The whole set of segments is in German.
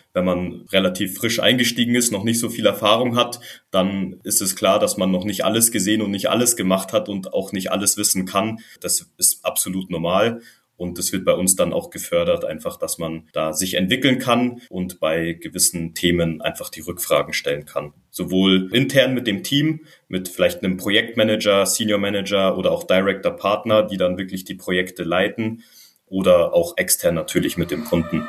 Wenn man relativ frisch eingestiegen ist, noch nicht so viel Erfahrung hat, dann ist es klar, dass man noch nicht alles gesehen und nicht alles gemacht hat und auch nicht alles wissen kann. Das ist absolut normal. Und es wird bei uns dann auch gefördert, einfach, dass man da sich entwickeln kann und bei gewissen Themen einfach die Rückfragen stellen kann. Sowohl intern mit dem Team, mit vielleicht einem Projektmanager, Senior Manager oder auch Director Partner, die dann wirklich die Projekte leiten, oder auch extern natürlich mit dem Kunden.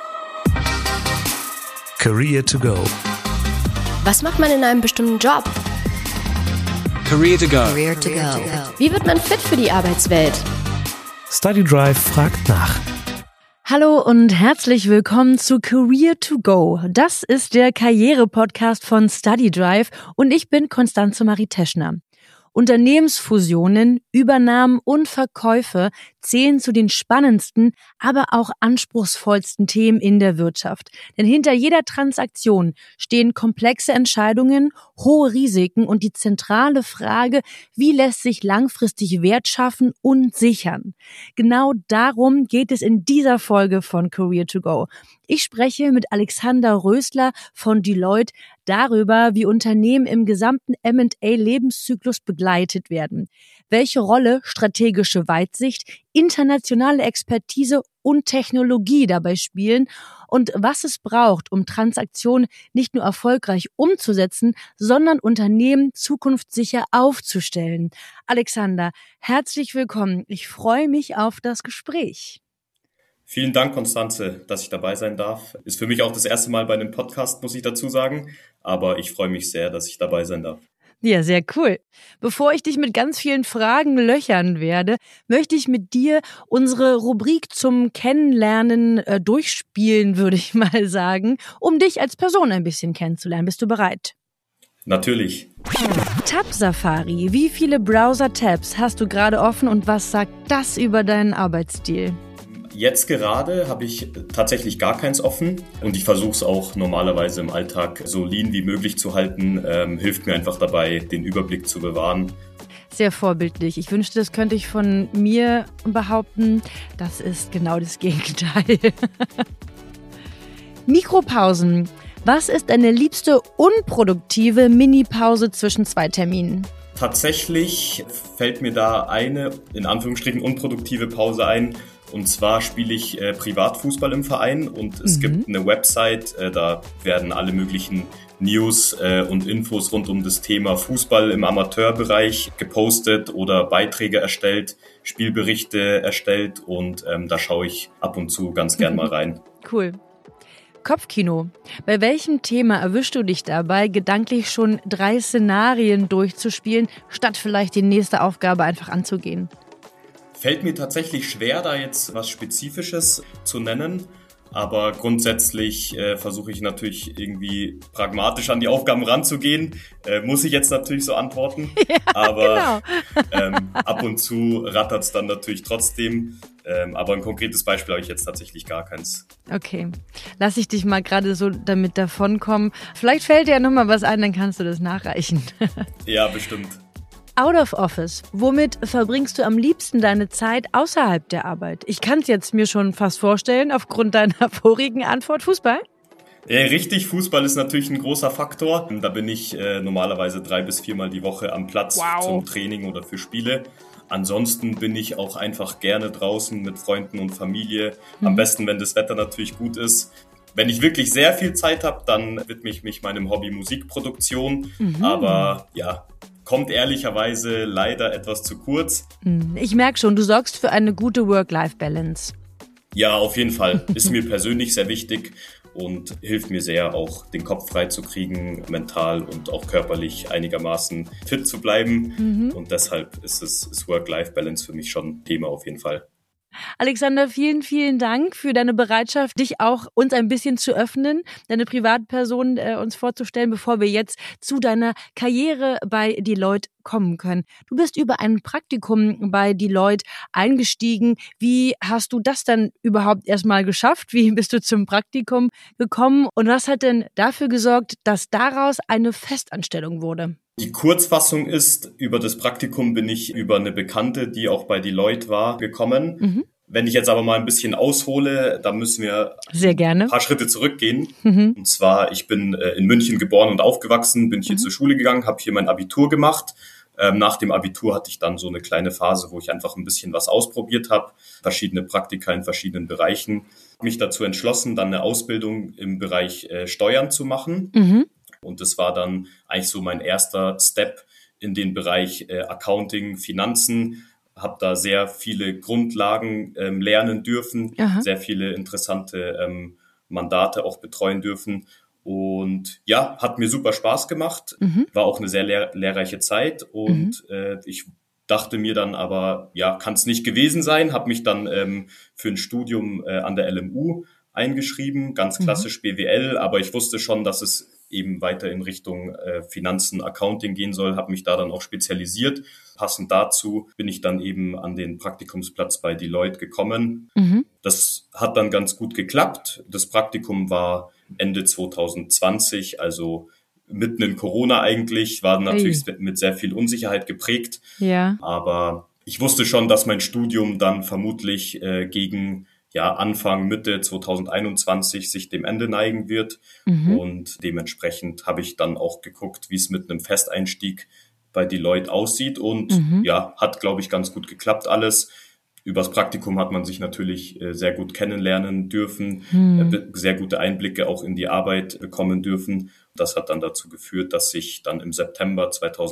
Career to go. Was macht man in einem bestimmten Job? Career to go. Career to go. Wie wird man fit für die Arbeitswelt? StudyDrive fragt nach. Hallo und herzlich willkommen zu Career to go. Das ist der Karriere-Podcast von StudyDrive und ich bin Constanze Marie Teschner. Unternehmensfusionen, Übernahmen und Verkäufe zählen zu den spannendsten, aber auch anspruchsvollsten Themen in der Wirtschaft. Denn hinter jeder Transaktion stehen komplexe Entscheidungen, hohe Risiken und die zentrale Frage, wie lässt sich langfristig Wert schaffen und sichern. Genau darum geht es in dieser Folge von Career to go. Ich spreche mit Alexander Rösler von Deloitte darüber, wie Unternehmen im gesamten M&A-Lebenszyklus begleitet werden, welche Rolle strategische Weitsicht, internationale Expertise und Technologie dabei spielen und was es braucht, um Transaktionen nicht nur erfolgreich umzusetzen, sondern Unternehmen zukunftssicher aufzustellen. Alexander, herzlich willkommen. Ich freue mich auf das Gespräch. Vielen Dank, Constanze, dass ich dabei sein darf. Ist für mich auch das erste Mal bei einem Podcast, muss ich dazu sagen. Aber ich freue mich sehr, dass ich dabei sein darf. Ja, sehr cool. Bevor ich dich mit ganz vielen Fragen löchern werde, möchte ich mit dir unsere Rubrik zum Kennenlernen durchspielen, würde ich mal sagen, um dich als Person ein bisschen kennenzulernen. Bist du bereit? Natürlich. Tab-Safari. Wie viele Browser-Tabs hast du gerade offen und was sagt das über deinen Arbeitsstil? Jetzt gerade habe ich tatsächlich gar keins offen und ich versuche es auch normalerweise im Alltag so lean wie möglich zu halten. Hilft mir einfach dabei, den Überblick zu bewahren. Sehr vorbildlich. Ich wünschte, das könnte ich von mir behaupten. Das ist genau das Gegenteil. Mikropausen. Was ist deine liebste unproduktive Minipause zwischen zwei Terminen? Tatsächlich fällt mir da eine, in Anführungsstrichen, unproduktive Pause ein. Und zwar spiele ich Privatfußball im Verein und es gibt eine Website, da werden alle möglichen News und Infos rund um das Thema Fußball im Amateurbereich gepostet oder Beiträge erstellt, Spielberichte erstellt und da schaue ich ab und zu ganz gern mal rein. Cool. Kopfkino. Bei welchem Thema erwischst du dich dabei, gedanklich schon 3 Szenarien durchzuspielen, statt vielleicht die nächste Aufgabe einfach anzugehen? Fällt mir tatsächlich schwer, da jetzt was Spezifisches zu nennen, aber grundsätzlich versuche ich natürlich irgendwie pragmatisch an die Aufgaben ranzugehen. Muss ich jetzt natürlich so antworten, ja, aber genau. Ab und zu rattert es dann natürlich trotzdem. Aber ein konkretes Beispiel habe ich jetzt tatsächlich gar keins. Okay, lass ich dich mal gerade so damit davonkommen. Vielleicht fällt dir ja nochmal was ein, dann kannst du das nachreichen. Ja, bestimmt. Out of Office. Womit verbringst du am liebsten deine Zeit außerhalb der Arbeit? Ich kann es jetzt mir schon fast vorstellen, aufgrund deiner vorigen Antwort. Fußball? Ja, richtig, Fußball ist natürlich ein großer Faktor. Da bin ich normalerweise 3 bis 4 Mal die Woche am Platz zum Training oder für Spiele. Ansonsten bin ich auch einfach gerne draußen mit Freunden und Familie. Am besten, wenn das Wetter natürlich gut ist. Wenn ich wirklich sehr viel Zeit habe, dann widme ich mich meinem Hobby Musikproduktion. Aber ja, kommt ehrlicherweise leider etwas zu kurz. Ich merke schon, du sorgst für eine gute Work-Life-Balance. Ja, auf jeden Fall. Ist mir persönlich sehr wichtig und hilft mir sehr, auch den Kopf frei zu kriegen, mental und auch körperlich einigermaßen fit zu bleiben. Und deshalb ist Work-Life-Balance für mich schon ein Thema auf jeden Fall. Alexander, vielen, vielen Dank für deine Bereitschaft, dich auch uns ein bisschen zu öffnen, deine Privatperson uns vorzustellen, bevor wir jetzt zu deiner Karriere bei Deloitte kommen können. Du bist über ein Praktikum bei Deloitte eingestiegen. Wie hast du das dann überhaupt erstmal geschafft? Wie bist du zum Praktikum gekommen? Und was hat denn dafür gesorgt, dass daraus eine Festanstellung wurde? Die Kurzfassung ist, über das Praktikum bin ich über eine Bekannte, die auch bei Deloitte war, gekommen. Wenn ich jetzt aber mal ein bisschen aushole, dann müssen wir sehr gerne ein paar Schritte zurückgehen. Und zwar, ich bin in München geboren und aufgewachsen, bin hier zur Schule gegangen, habe hier mein Abitur gemacht. Nach dem Abitur hatte ich dann so eine kleine Phase, wo ich einfach ein bisschen was ausprobiert habe, verschiedene Praktika in verschiedenen Bereichen. Mich dazu entschlossen, dann eine Ausbildung im Bereich Steuern zu machen. Und das war dann eigentlich so mein erster Step in den Bereich Accounting, Finanzen. Habe da sehr viele Grundlagen lernen dürfen, sehr viele interessante Mandate auch betreuen dürfen. Und ja, hat mir super Spaß gemacht, war auch eine sehr lehrreiche Zeit. Und ich dachte mir dann aber, ja, kann es nicht gewesen sein, habe mich dann für ein Studium an der LMU eingeschrieben, ganz klassisch BWL, aber ich wusste schon, dass es eben weiter in Richtung Finanzen, Accounting gehen soll, habe mich da dann auch spezialisiert. Passend dazu bin ich dann eben an den Praktikumsplatz bei Deloitte gekommen. Das hat dann ganz gut geklappt. Das Praktikum war Ende 2020, also mitten in Corona eigentlich, war natürlich mit sehr viel Unsicherheit geprägt. Ja. Aber ich wusste schon, dass mein Studium dann vermutlich gegen Anfang, Mitte 2021 sich dem Ende neigen wird. Und dementsprechend habe ich dann auch geguckt, wie es mit einem Festeinstieg bei Deloitte aussieht. Und hat, glaube ich, ganz gut geklappt alles. Übers Praktikum hat man sich natürlich sehr gut kennenlernen dürfen, sehr gute Einblicke auch in die Arbeit bekommen dürfen. Das hat dann dazu geführt, dass ich dann im September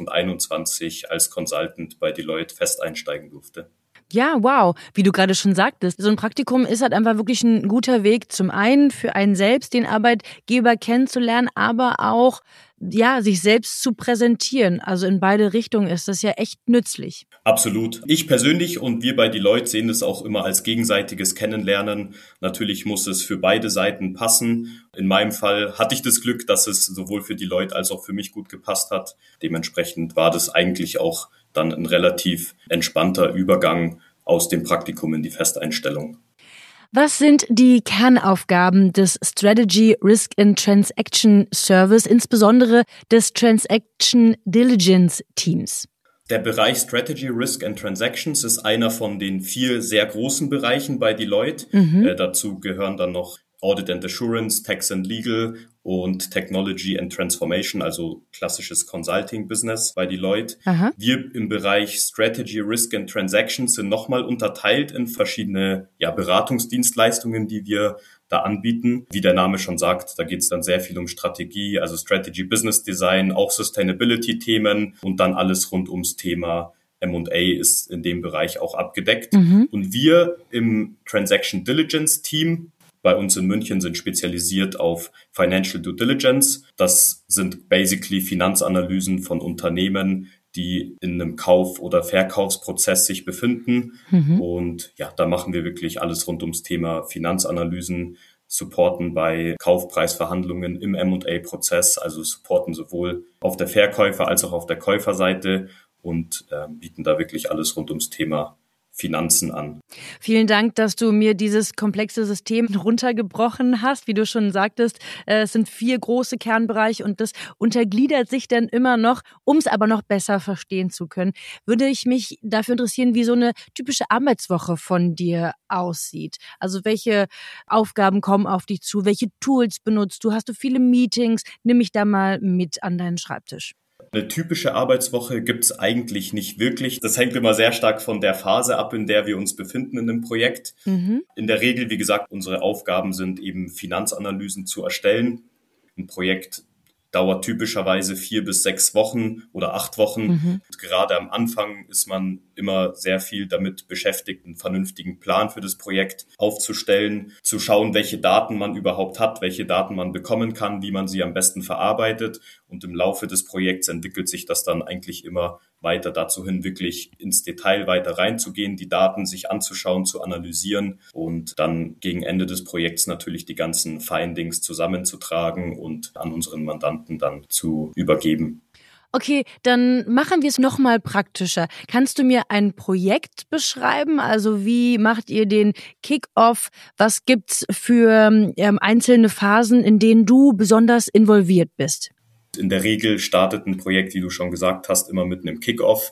2021 als Consultant bei Deloitte fest einsteigen durfte. Ja, wow. Wie du gerade schon sagtest, so ein Praktikum ist halt einfach wirklich ein guter Weg, zum einen für einen selbst den Arbeitgeber kennenzulernen, aber auch sich selbst zu präsentieren. Also in beide Richtungen ist das ja echt nützlich. Absolut. Ich persönlich und wir bei Deloitte sehen das auch immer als gegenseitiges Kennenlernen. Natürlich muss es für beide Seiten passen. In meinem Fall hatte ich das Glück, dass es sowohl für Deloitte als auch für mich gut gepasst hat. Dementsprechend war das eigentlich auch dann ein relativ entspannter Übergang aus dem Praktikum in die Festeinstellung. Was sind die Kernaufgaben des Strategy, Risk and Transaction Service, insbesondere des Transaction Diligence Teams? Der Bereich Strategy, Risk and Transactions ist einer von den 4 sehr großen Bereichen bei Deloitte. Dazu gehören dann noch Audit and Assurance, Tax and Legal und Technology and Transformation, also klassisches Consulting-Business bei Deloitte. Wir im Bereich Strategy, Risk and Transactions sind nochmal unterteilt in verschiedene Beratungsdienstleistungen, die wir da anbieten. Wie der Name schon sagt, da geht es dann sehr viel um Strategie, also Strategy, Business Design, auch Sustainability-Themen und dann alles rund ums Thema M&A ist in dem Bereich auch abgedeckt. Und wir im Transaction Diligence Team bei uns in München sind spezialisiert auf Financial Due Diligence. Das sind basically Finanzanalysen von Unternehmen, die in einem Kauf- oder Verkaufsprozess sich befinden. Und da machen wir wirklich alles rund ums Thema Finanzanalysen, supporten bei Kaufpreisverhandlungen im M&A-Prozess, also supporten sowohl auf der Verkäufer- als auch auf der Käuferseite und bieten da wirklich alles rund ums Thema Finanzen an. Vielen Dank, dass du mir dieses komplexe System runtergebrochen hast. Wie du schon sagtest, es sind 4 große Kernbereiche und das untergliedert sich dann immer noch, um es aber noch besser verstehen zu können. Würde ich mich dafür interessieren, wie so eine typische Arbeitswoche von dir aussieht. Also welche Aufgaben kommen auf dich zu? Welche Tools benutzt du? Hast du viele Meetings? Nimm mich da mal mit an deinen Schreibtisch. Eine typische Arbeitswoche gibt's eigentlich nicht wirklich. Das hängt immer sehr stark von der Phase ab, in der wir uns befinden in dem Projekt. In der Regel, wie gesagt, unsere Aufgaben sind eben Finanzanalysen zu erstellen. Ein Projekt dauert typischerweise 4 bis 6 Wochen oder 8 Wochen. Und gerade am Anfang ist man immer sehr viel damit beschäftigt, einen vernünftigen Plan für das Projekt aufzustellen, zu schauen, welche Daten man überhaupt hat, welche Daten man bekommen kann, wie man sie am besten verarbeitet. Und im Laufe des Projekts entwickelt sich das dann eigentlich immer weiter dazu hin, wirklich ins Detail weiter reinzugehen, die Daten sich anzuschauen, zu analysieren und dann gegen Ende des Projekts natürlich die ganzen Findings zusammenzutragen und an unseren Mandanten dann zu übergeben. Okay, dann machen wir es nochmal praktischer. Kannst du mir ein Projekt beschreiben? Also wie macht ihr den Kick-Off? Was gibt's für einzelne Phasen, in denen du besonders involviert bist? In der Regel startet ein Projekt, wie du schon gesagt hast, immer mit einem Kick-Off.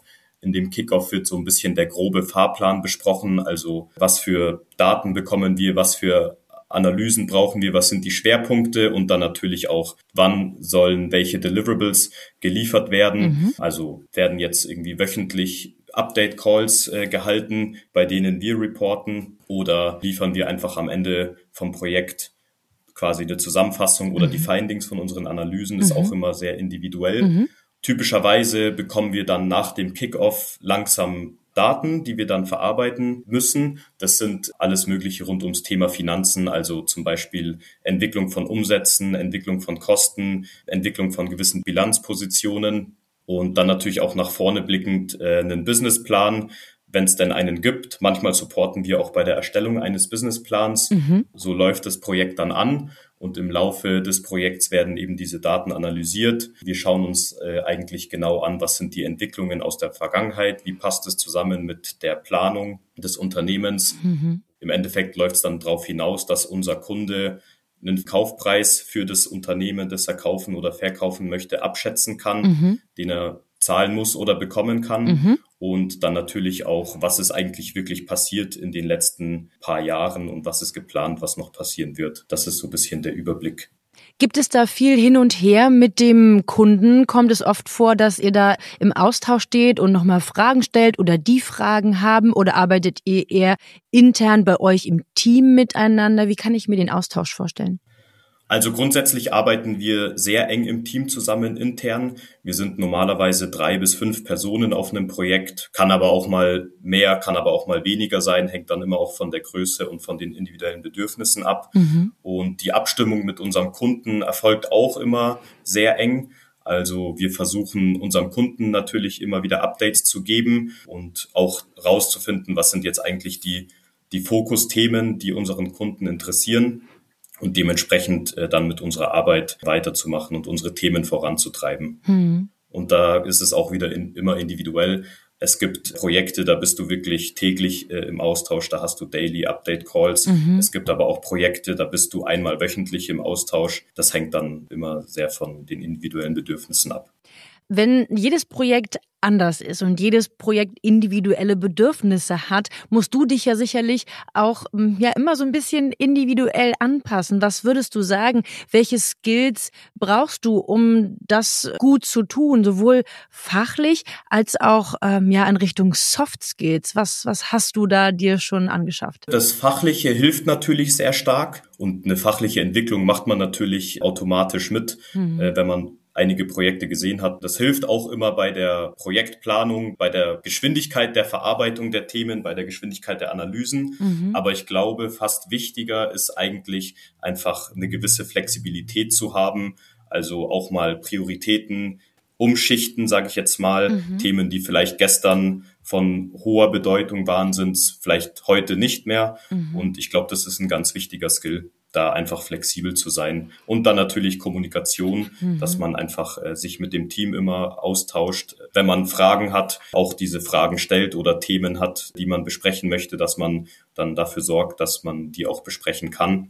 In dem Kickoff wird so ein bisschen der grobe Fahrplan besprochen, also was für Daten bekommen wir, was für Analysen brauchen wir, was sind die Schwerpunkte und dann natürlich auch, wann sollen welche Deliverables geliefert werden. Also werden jetzt irgendwie wöchentlich Update-Calls gehalten, bei denen wir reporten, oder liefern wir einfach am Ende vom Projekt quasi eine Zusammenfassung oder die Findings von unseren Analysen, ist auch immer sehr individuell. Typischerweise bekommen wir dann nach dem Kickoff langsam Daten, die wir dann verarbeiten müssen. Das sind alles Mögliche rund ums Thema Finanzen, also zum Beispiel Entwicklung von Umsätzen, Entwicklung von Kosten, Entwicklung von gewissen Bilanzpositionen und dann natürlich auch nach vorne blickend einen Businessplan, wenn es denn einen gibt. Manchmal supporten wir auch bei der Erstellung eines Businessplans. So läuft das Projekt dann an. Und im Laufe des Projekts werden eben diese Daten analysiert. Wir schauen uns eigentlich genau an, was sind die Entwicklungen aus der Vergangenheit, wie passt es zusammen mit der Planung des Unternehmens. Im Endeffekt läuft es dann darauf hinaus, dass unser Kunde einen Kaufpreis für das Unternehmen, das er kaufen oder verkaufen möchte, abschätzen kann, den er zahlen muss oder bekommen kann. Und dann natürlich auch, was ist eigentlich wirklich passiert in den letzten paar Jahren und was ist geplant, was noch passieren wird. Das ist so ein bisschen der Überblick. Gibt es da viel hin und her mit dem Kunden? Kommt es oft vor, dass ihr da im Austausch steht und nochmal Fragen stellt oder die Fragen haben? Oder arbeitet ihr eher intern bei euch im Team miteinander? Wie kann ich mir den Austausch vorstellen? Also grundsätzlich arbeiten wir sehr eng im Team zusammen intern. Wir sind normalerweise 3 bis 5 Personen auf einem Projekt, kann aber auch mal mehr, kann aber auch mal weniger sein, hängt dann immer auch von der Größe und von den individuellen Bedürfnissen ab. Und die Abstimmung mit unserem Kunden erfolgt auch immer sehr eng. Also wir versuchen unserem Kunden natürlich immer wieder Updates zu geben und auch rauszufinden, was sind jetzt eigentlich die Fokusthemen, die unseren Kunden interessieren. Und dementsprechend dann mit unserer Arbeit weiterzumachen und unsere Themen voranzutreiben. Und da ist es auch wieder immer individuell. Es gibt Projekte, da bist du wirklich täglich im Austausch, da hast du Daily Update Calls. Es gibt aber auch Projekte, da bist du einmal wöchentlich im Austausch. Das hängt dann immer sehr von den individuellen Bedürfnissen ab. Wenn jedes Projekt anders ist und jedes Projekt individuelle Bedürfnisse hat, musst du dich ja sicherlich auch immer so ein bisschen individuell anpassen. Was würdest du sagen? Welche Skills brauchst du, um das gut zu tun, sowohl fachlich als auch in Richtung Soft Skills? Was hast du da dir schon angeschafft? Das Fachliche hilft natürlich sehr stark und eine fachliche Entwicklung macht man natürlich automatisch mit, wenn man einige Projekte gesehen hat. Das hilft auch immer bei der Projektplanung, bei der Geschwindigkeit der Verarbeitung der Themen, bei der Geschwindigkeit der Analysen. Aber ich glaube, fast wichtiger ist eigentlich einfach eine gewisse Flexibilität zu haben, also auch mal Prioritäten umschichten, sage ich jetzt mal. Themen, die vielleicht gestern von hoher Bedeutung waren, sind es vielleicht heute nicht mehr. Und ich glaube, das ist ein ganz wichtiger Skill, da einfach flexibel zu sein. Und dann natürlich Kommunikation, dass man einfach sich mit dem Team immer austauscht. Wenn man Fragen hat, auch diese Fragen stellt oder Themen hat, die man besprechen möchte, dass man dann dafür sorgt, dass man die auch besprechen kann.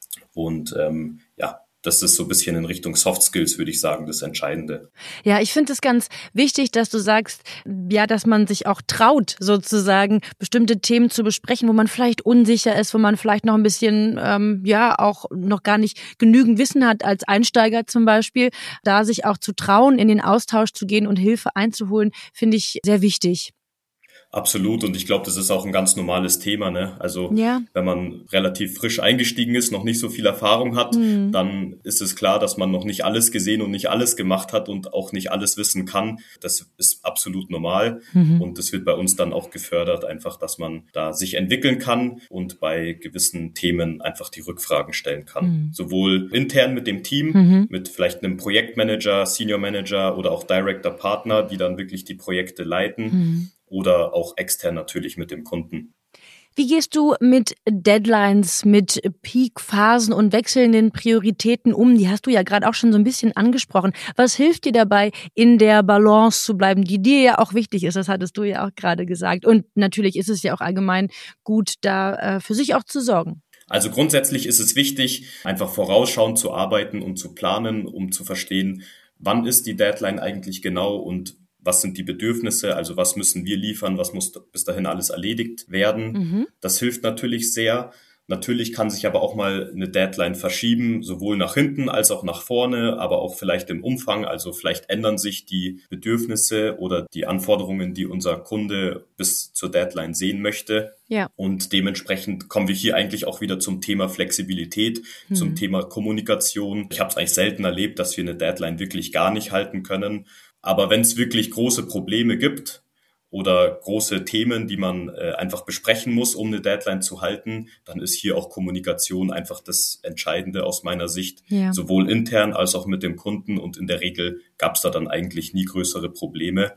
Und das ist so ein bisschen in Richtung Soft Skills, würde ich sagen, das Entscheidende. Ja, ich finde es ganz wichtig, dass du sagst, dass man sich auch traut, sozusagen bestimmte Themen zu besprechen, wo man vielleicht unsicher ist, wo man vielleicht noch ein bisschen, auch noch gar nicht genügend Wissen hat als Einsteiger zum Beispiel. Da sich auch zu trauen, in den Austausch zu gehen und Hilfe einzuholen, finde ich sehr wichtig. Absolut. Und ich glaube, das ist auch ein ganz normales Thema, ne? Also wenn man relativ frisch eingestiegen ist, noch nicht so viel Erfahrung hat, dann ist es klar, dass man noch nicht alles gesehen und nicht alles gemacht hat und auch nicht alles wissen kann. Das ist absolut normal. Und das wird bei uns dann auch gefördert, einfach, dass man da sich entwickeln kann und bei gewissen Themen einfach die Rückfragen stellen kann. Sowohl intern mit dem Team, mit vielleicht einem Projektmanager, Senior Manager oder auch Director Partner, die dann wirklich die Projekte leiten. Oder auch extern natürlich mit dem Kunden. Wie gehst du mit Deadlines, mit Peak-Phasen und wechselnden Prioritäten um? Die hast du ja gerade auch schon so ein bisschen angesprochen. Was hilft dir dabei, in der Balance zu bleiben, die dir ja auch wichtig ist? Das hattest du ja auch gerade gesagt. Und natürlich ist es ja auch allgemein gut, da für sich auch zu sorgen. Also grundsätzlich ist es wichtig, einfach vorausschauend zu arbeiten und zu planen, um zu verstehen, wann ist die Deadline eigentlich genau und was sind die Bedürfnisse, also was müssen wir liefern, was muss bis dahin alles erledigt werden. Das hilft natürlich sehr. Natürlich kann sich aber auch mal eine Deadline verschieben, sowohl nach hinten als auch nach vorne, aber auch vielleicht im Umfang. Also vielleicht ändern sich die Bedürfnisse oder die Anforderungen, die unser Kunde bis zur Deadline sehen möchte. Ja. Und dementsprechend kommen wir hier eigentlich auch wieder zum Thema Flexibilität, zum Thema Kommunikation. Ich habe es eigentlich selten erlebt, dass wir eine Deadline wirklich gar nicht halten können. Aber wenn es wirklich große Probleme gibt, oder große Themen, die man einfach besprechen muss, um eine Deadline zu halten, dann ist hier auch Kommunikation einfach das Entscheidende aus meiner Sicht, sowohl intern als auch mit dem Kunden. Und in der Regel gab es da dann eigentlich nie größere Probleme.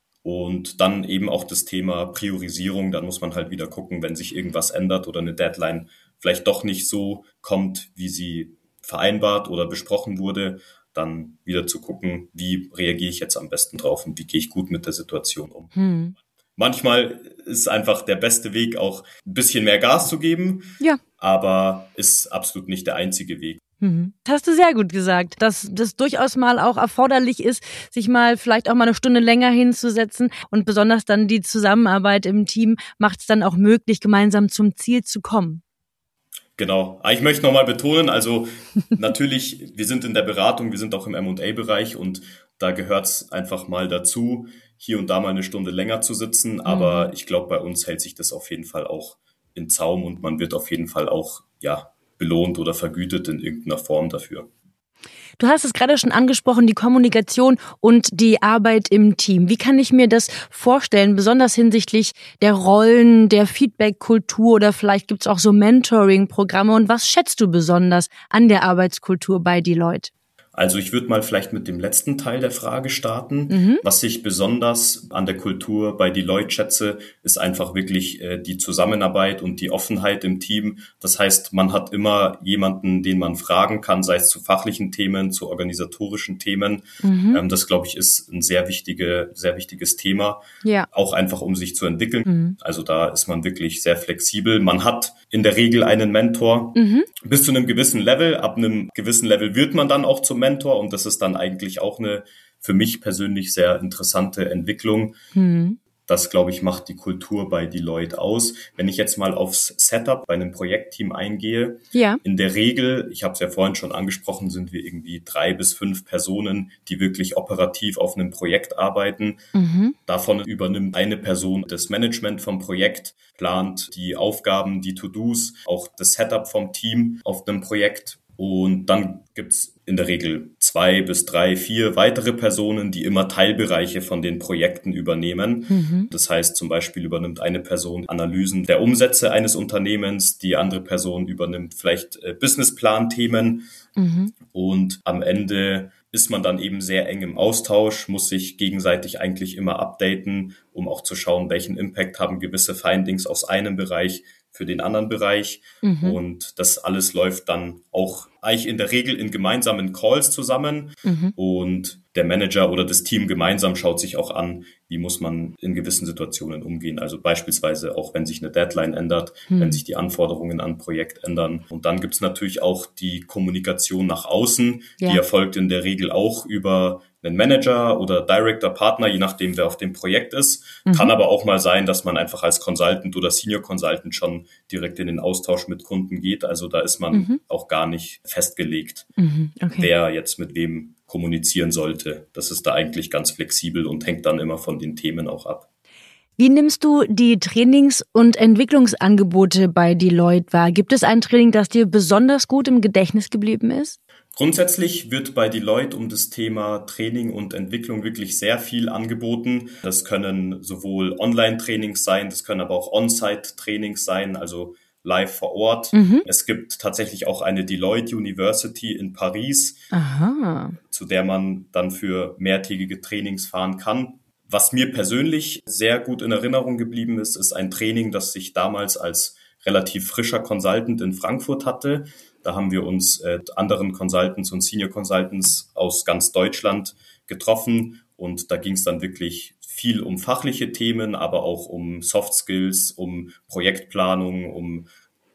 Und dann eben auch das Thema Priorisierung. Dann muss man halt wieder gucken, wenn sich irgendwas ändert oder eine Deadline vielleicht doch nicht so kommt, wie sie vereinbart oder besprochen wurde, dann wieder zu gucken, wie reagiere ich jetzt am besten drauf und wie gehe ich gut mit der Situation um. Manchmal ist einfach der beste Weg, auch ein bisschen mehr Gas zu geben, aber ist absolut nicht der einzige Weg. Das hast du sehr gut gesagt, dass das durchaus mal auch erforderlich ist, sich mal vielleicht auch mal eine Stunde länger hinzusetzen und besonders dann die Zusammenarbeit im Team macht es dann auch möglich, gemeinsam zum Ziel zu kommen. Genau. Aber ich möchte nochmal betonen, also natürlich, wir sind in der Beratung, wir sind auch im M&A-Bereich und da gehört es einfach mal dazu, hier und da mal eine Stunde länger zu sitzen. Aber ich glaube, bei uns hält sich das auf jeden Fall auch in Zaum und man wird auf jeden Fall auch belohnt oder vergütet in irgendeiner Form dafür. Du hast es gerade schon angesprochen, die Kommunikation und die Arbeit im Team. Wie kann ich mir das vorstellen, besonders hinsichtlich der Rollen, der Feedback-Kultur oder vielleicht gibt es auch so Mentoring-Programme? Und was schätzt du besonders an der Arbeitskultur bei Deloitte? Also ich würde mal vielleicht mit dem letzten Teil der Frage starten. Was ich besonders an der Kultur bei Deloitte schätze, ist einfach wirklich die Zusammenarbeit und die Offenheit im Team. Das heißt, man hat immer jemanden, den man fragen kann, sei es zu fachlichen Themen, zu organisatorischen Themen. Das, glaube ich, ist ein sehr wichtiges Thema. Ja. Auch einfach, um sich zu entwickeln. Also da ist man wirklich sehr flexibel. Man hat in der Regel einen Mentor bis zu einem gewissen Level. Ab einem gewissen Level wird man dann auch zum Mentor und das ist dann eigentlich auch eine für mich persönlich sehr interessante Entwicklung. Das, glaube ich, macht die Kultur bei Deloitte aus. Wenn ich jetzt mal aufs Setup bei einem Projektteam eingehe, in der Regel, ich habe es ja vorhin schon angesprochen, sind wir irgendwie 3 bis 5 Personen, die wirklich operativ auf einem Projekt arbeiten. Davon übernimmt eine Person das Management vom Projekt, plant die Aufgaben, die To-Dos, auch das Setup vom Team auf einem Projekt. Und dann gibt's in der Regel 2 bis 3, 4 weitere Personen, die immer Teilbereiche von den Projekten übernehmen. Das heißt, zum Beispiel übernimmt eine Person Analysen der Umsätze eines Unternehmens, die andere Person übernimmt vielleicht Businessplan-Themen. Und am Ende ist man dann eben sehr eng im Austausch, muss sich gegenseitig eigentlich immer updaten, um auch zu schauen, welchen Impact haben gewisse Findings aus einem Bereich für den anderen Bereich. Und das alles läuft dann auch eigentlich in der Regel in gemeinsamen Calls zusammen. Und der Manager oder das Team gemeinsam schaut sich auch an, wie muss man in gewissen Situationen umgehen. Also beispielsweise auch, wenn sich eine Deadline ändert, wenn sich die Anforderungen an ein Projekt ändern. Und dann gibt es natürlich auch die Kommunikation nach außen. Die erfolgt in der Regel auch über einen Manager oder Director, Partner, je nachdem, wer auf dem Projekt ist. Kann aber auch mal sein, dass man einfach als Consultant oder Senior Consultant schon direkt in den Austausch mit Kunden geht. Also da ist man auch gar nicht festgelegt, wer jetzt mit wem kommunizieren sollte. Das ist da eigentlich ganz flexibel und hängt dann immer von den Themen auch ab. Wie nimmst du die Trainings- und Entwicklungsangebote bei Deloitte wahr? Gibt es ein Training, das dir besonders gut im Gedächtnis geblieben ist? Grundsätzlich wird bei Deloitte um das Thema Training und Entwicklung wirklich sehr viel angeboten. Das können sowohl Online-Trainings sein, das können aber auch On-Site-Trainings sein, also live vor Ort. Es gibt tatsächlich auch eine Deloitte University in Paris, zu der man dann für mehrtägige Trainings fahren kann. Was mir persönlich sehr gut in Erinnerung geblieben ist, ist ein Training, das ich damals als relativ frischer Consultant in Frankfurt hatte. Da haben wir uns anderen Consultants und Senior Consultants aus ganz Deutschland getroffen und da ging es dann wirklich viel um fachliche Themen, aber auch um Soft Skills, um Projektplanung, um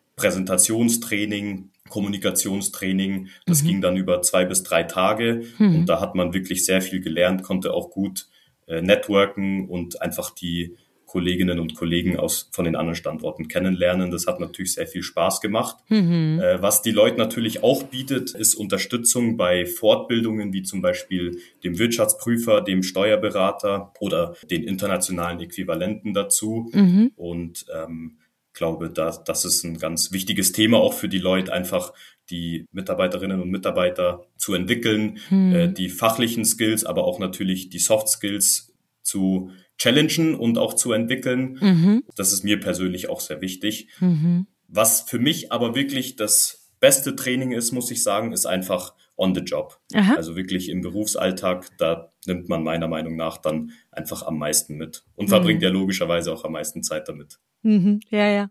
Präsentationstraining, Kommunikationstraining. Das ging dann über 2 bis 3 Tage und da hat man wirklich sehr viel gelernt, konnte auch gut networken und einfach die Kolleginnen und Kollegen von den anderen Standorten kennenlernen. Das hat natürlich sehr viel Spaß gemacht. Was die Deloitte natürlich auch bietet, ist Unterstützung bei Fortbildungen wie zum Beispiel dem Wirtschaftsprüfer, dem Steuerberater oder den internationalen Äquivalenten dazu. Und glaube, das ist ein ganz wichtiges Thema auch für die Deloitte, einfach die Mitarbeiterinnen und Mitarbeiter zu entwickeln, die fachlichen Skills, aber auch natürlich die Soft Skills zu challengen und auch zu entwickeln. Das ist mir persönlich auch sehr wichtig. Was für mich aber wirklich das beste Training ist, muss ich sagen, ist einfach on the job. Aha. Also wirklich im Berufsalltag, da nimmt man meiner Meinung nach dann einfach am meisten mit und verbringt ja logischerweise auch am meisten Zeit damit. Ja.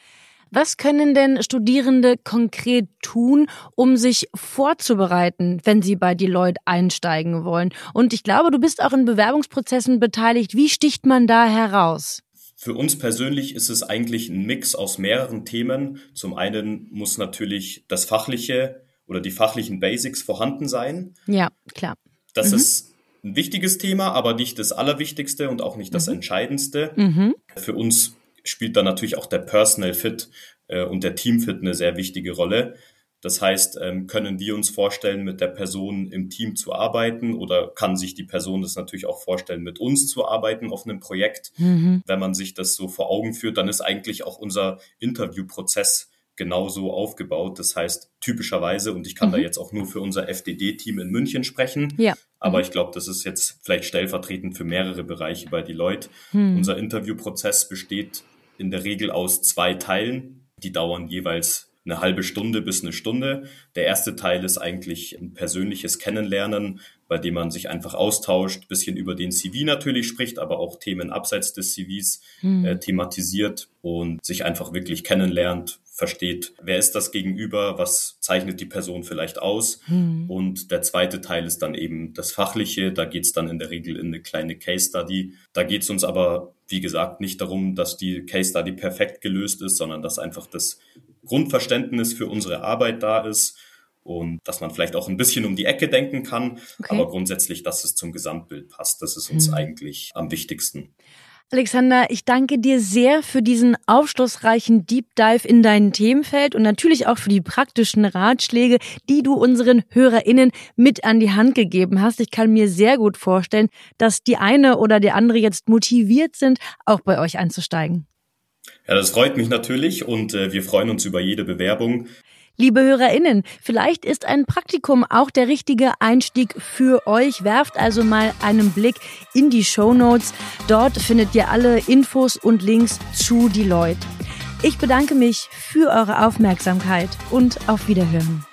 Was können denn Studierende konkret tun, um sich vorzubereiten, wenn sie bei Deloitte einsteigen wollen? Und ich glaube, du bist auch in Bewerbungsprozessen beteiligt. Wie sticht man da heraus? Für uns persönlich ist es eigentlich ein Mix aus mehreren Themen. Zum einen muss natürlich das Fachliche oder die fachlichen Basics vorhanden sein. Ja, klar. Das ist ein wichtiges Thema, aber nicht das Allerwichtigste und auch nicht das Entscheidendste. Für uns spielt dann natürlich auch der Personal Fit und der Teamfit eine sehr wichtige Rolle. Das heißt, können wir uns vorstellen, mit der Person im Team zu arbeiten oder kann sich die Person das natürlich auch vorstellen, mit uns zu arbeiten auf einem Projekt. Wenn man sich das so vor Augen führt, dann ist eigentlich auch unser Interviewprozess genauso aufgebaut. Das heißt, typischerweise, und ich kann da jetzt auch nur für unser FDD-Team in München sprechen, aber ich glaube, das ist jetzt vielleicht stellvertretend für mehrere Bereiche bei Deloitte. Unser Interviewprozess besteht in der Regel aus 2 Teilen. Die dauern jeweils eine halbe Stunde bis eine Stunde. Der erste Teil ist eigentlich ein persönliches Kennenlernen, bei dem man sich einfach austauscht, ein bisschen über den CV natürlich spricht, aber auch Themen abseits des CVs thematisiert und sich einfach wirklich kennenlernt, versteht, wer ist das Gegenüber, was zeichnet die Person vielleicht aus. Und der zweite Teil ist dann eben das Fachliche. Da geht es dann in der Regel in eine kleine Case Study. Da geht es uns aber, wie gesagt, nicht darum, dass die Case Study perfekt gelöst ist, sondern dass einfach das Grundverständnis für unsere Arbeit da ist und dass man vielleicht auch ein bisschen um die Ecke denken kann, aber grundsätzlich, dass es zum Gesamtbild passt. Das ist uns eigentlich am wichtigsten. Alexander, ich danke dir sehr für diesen aufschlussreichen Deep Dive in dein Themenfeld und natürlich auch für die praktischen Ratschläge, die du unseren HörerInnen mit an die Hand gegeben hast. Ich kann mir sehr gut vorstellen, dass die eine oder der andere jetzt motiviert sind, auch bei euch einzusteigen. Ja, das freut mich natürlich und wir freuen uns über jede Bewerbung. Liebe HörerInnen, vielleicht ist ein Praktikum auch der richtige Einstieg für euch. Werft also mal einen Blick in die Shownotes. Dort findet ihr alle Infos und Links zu Deloitte. Ich bedanke mich für eure Aufmerksamkeit und auf Wiederhören.